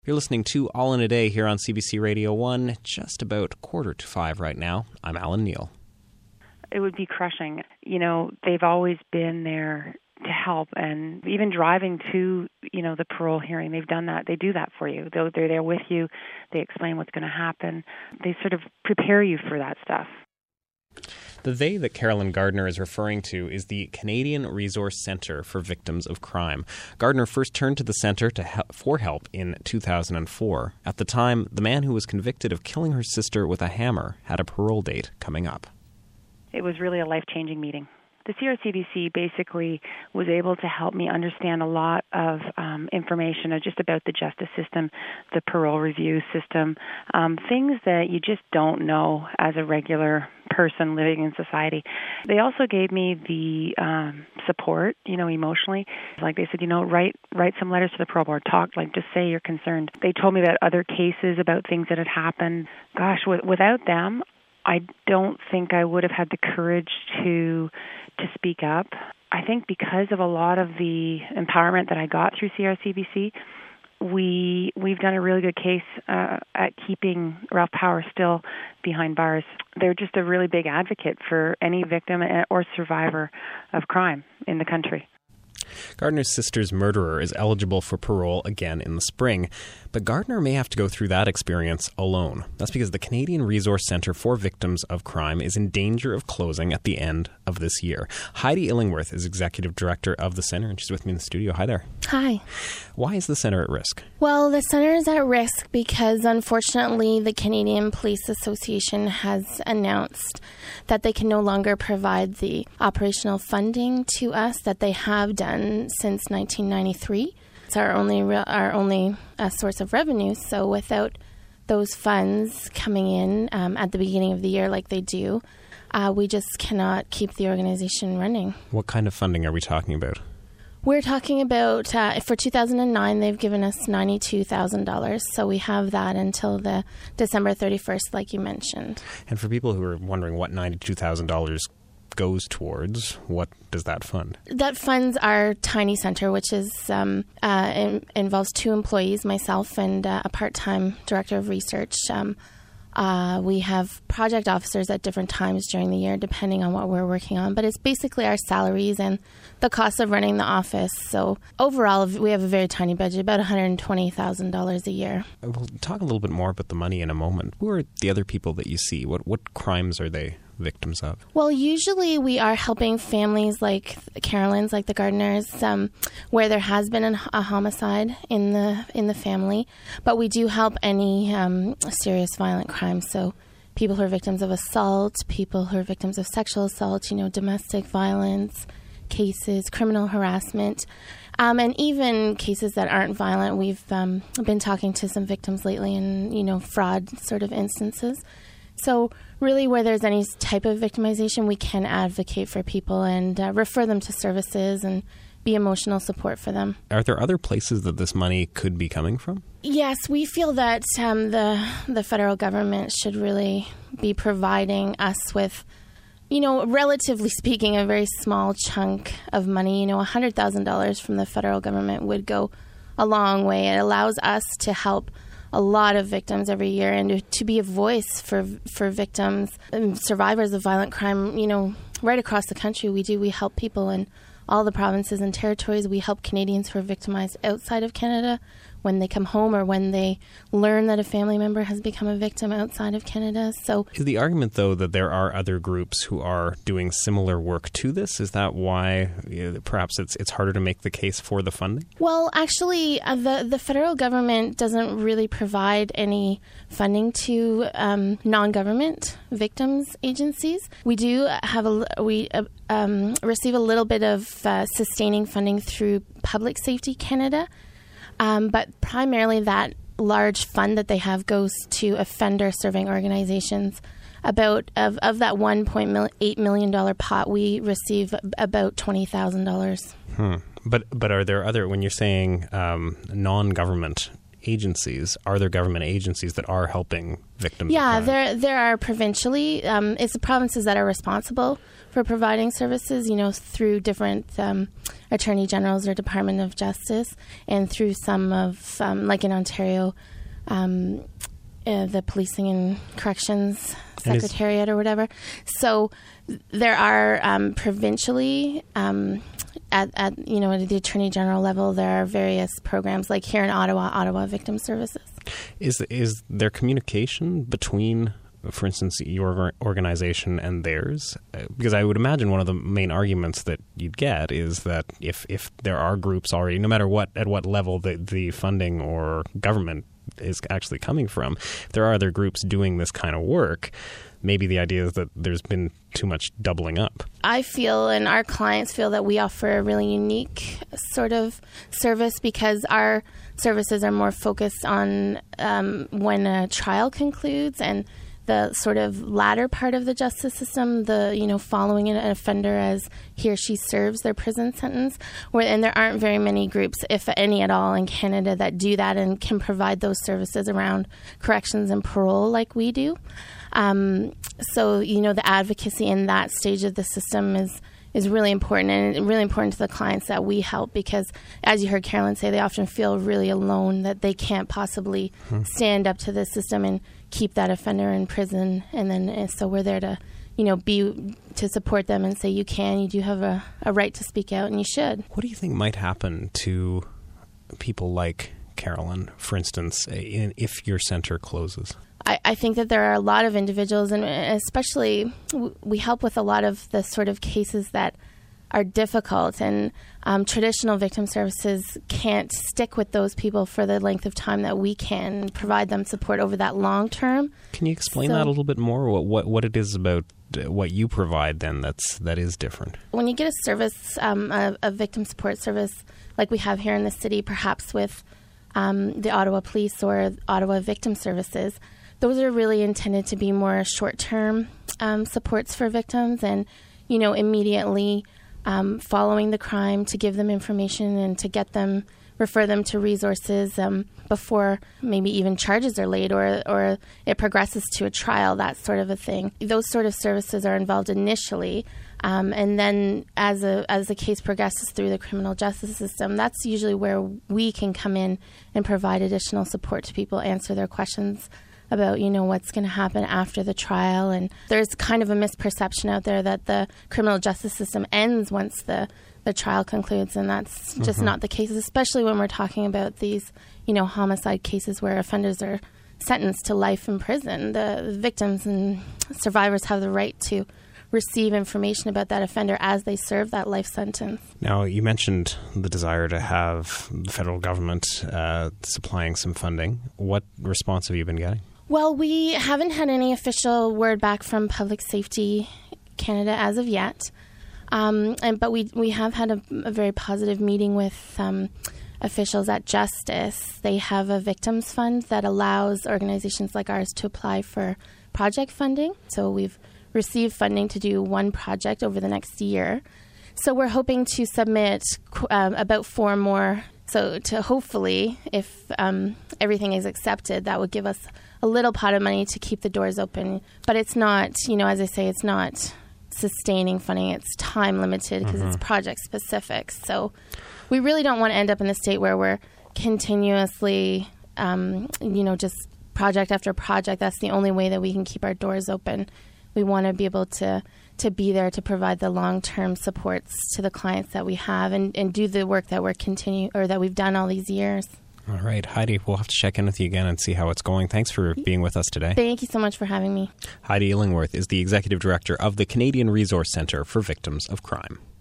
You're listening to All in a Day here on CBC Radio 1, just about 4:45 right now. I'm Alan Neal. It would be crushing. You know, they've always been there to help, and even driving to, the parole hearing, they've done that. They do that for you. They're there with you. They explain what's going to happen. They sort of prepare you for that stuff. The they that Carolyn Gardner is referring to is the Canadian Resource Centre for Victims of Crime. Gardner first turned to the centre for help in 2004. At the time, the man who was convicted of killing her sister with a hammer had a parole date coming up. It was really a life-changing meeting. The CRCVC basically was able to help me understand a lot of information just about the justice system, the parole review system, things that you just don't know as a regular person living in society. They also gave me the support, emotionally. Like they said, write some letters to the parole board, just say you're concerned. They told me about other cases, about things that had happened. Gosh, without them, I don't think I would have had the courage to speak up. I think because of a lot of the empowerment that I got through CRCVC, we've done a really good case at keeping Ralph Power still behind bars. They're just a really big advocate for any victim or survivor of crime in the country. Gardner's sister's murderer is eligible for parole again in the spring, but Gardner may have to go through that experience alone. That's because the Canadian Resource Centre for Victims of Crime is in danger of closing at the end of this year. Heidi Illingworth is executive director of the centre, and she's with me in the studio. Hi there. Hi. Why is the centre at risk? Well, the centre is at risk because, unfortunately, the Canadian Police Association has announced that they can no longer provide the operational funding to us that they have done since 1993. It's our only source of revenue. So without those funds coming in at the beginning of the year like they do, we just cannot keep the organization running. What kind of funding are we talking about? We're talking about, for 2009, they've given us $92,000. So we have that until the December 31st, like you mentioned. And for people who are wondering what $92,000 goes towards, what does that fund? That funds our tiny center, which is involves 2 employees, myself and a part-time director of research. We have project officers at different times during the year, depending on what we're working on. But it's basically our salaries and the cost of running the office. So overall, we have a very tiny budget, about $120,000 a year. We'll talk a little bit more about the money in a moment. Who are the other people that you see? What crimes are they victims of? Well, usually we are helping families like Carolyn's, like the Gardners, where there has been a homicide in the family. But we do help any serious violent crimes. So people who are victims of assault, people who are victims of sexual assault, domestic violence cases, criminal harassment, and even cases that aren't violent. We've been talking to some victims lately in, fraud sort of instances. So really, where there's any type of victimization, we can advocate for people and refer them to services and be emotional support for them. Are there other places that this money could be coming from? Yes, we feel that the federal government should really be providing us with, relatively speaking, a very small chunk of money. $100,000 from the federal government would go a long way. It allows us to help a lot of victims every year and to be a voice for victims and survivors of violent crime, right across the country. We help people in all the provinces and territories. We help Canadians who are victimized outside of Canada when they come home or when they learn that a family member has become a victim outside of Canada. So, is the argument, though, that there are other groups who are doing similar work to this? Is that why perhaps it's harder to make the case for the funding? Well, actually, the federal government doesn't really provide any funding to non-government victims agencies. We do have receive a little bit of sustaining funding through Public Safety Canada. But primarily that large fund that they have goes to offender-serving organizations. Of that $1.8 million pot, we receive about $20,000. But are there other, when you're saying non-government agencies. Are there government agencies that are helping victims? Yeah, of crime? there are provincially. It's the provinces that are responsible for providing services, through different attorney generals or Department of Justice, and through some of, like in Ontario, the Policing and Corrections Secretariat or whatever. So there are provincially, at the Attorney General level, there are various programs, like here in Ottawa Victim Services. Is there communication between, for instance, your organization and theirs? Because I would imagine one of the main arguments that you'd get is that if there are groups already, no matter at what level the funding or government is actually coming from, if there are other groups doing this kind of work, maybe the idea is that there's been too much doubling up. I feel, and our clients feel, that we offer a really unique sort of service because our services are more focused on when a trial concludes and the sort of latter part of the justice system, following an offender as he or she serves their prison sentence. And there aren't very many groups, if any at all, in Canada that do that and can provide those services around corrections and parole like we do. So the advocacy in that stage of the system is really important, and really important to the clients that we help, because as you heard Carolyn say, they often feel really alone, that they can't possibly stand up to the system and keep that offender in prison. And then so we're there to to support them and say, you do have a right to speak out, and you should. What do you think might happen to people like Carolyn, for instance, if your center closes? I think that there are a lot of individuals, and especially we help with a lot of the sort of cases that are difficult, and traditional victim services can't stick with those people for the length of time that we can provide them support over that long term. Can you explain that a little bit more? What it is about what you provide then that is different? When you get a service, a victim support service like we have here in the city, perhaps with the Ottawa Police or Ottawa Victim Services, those are really intended to be more short-term supports for victims, and immediately following the crime, to give them information and to refer them to resources before maybe even charges are laid or it progresses to a trial, that sort of a thing. Those sort of services are involved initially, and then as the case progresses through the criminal justice system, that's usually where we can come in and provide additional support to people, answer their questions about, what's going to happen after the trial. And there's kind of a misperception out there that the criminal justice system ends once the trial concludes, and that's just not the case, especially when we're talking about these, homicide cases where offenders are sentenced to life in prison. The victims and survivors have the right to receive information about that offender as they serve that life sentence. Now, you mentioned the desire to have the federal government supplying some funding. What response have you been getting? Well, we haven't had any official word back from Public Safety Canada as of yet, but we have had a very positive meeting with officials at Justice. They have a victims fund that allows organizations like ours to apply for project funding. So we've received funding to do one project over the next year. So we're hoping to submit about 4 more. So to hopefully, if everything is accepted, that would give us a little pot of money to keep the doors open. But it's not, as I say, it's not sustaining funding. It's time limited because it's project specific. So we really don't want to end up in the state where we're continuously, just project after project. That's the only way that we can keep our doors open. We want to be able to be there to provide the long-term supports to the clients that we have and do the work that that we've done all these years. All right, Heidi, we'll have to check in with you again and see how it's going. Thanks for being with us today. Thank you so much for having me. Heidi Illingworth is the Executive Director of the Canadian Resource Centre for Victims of Crime.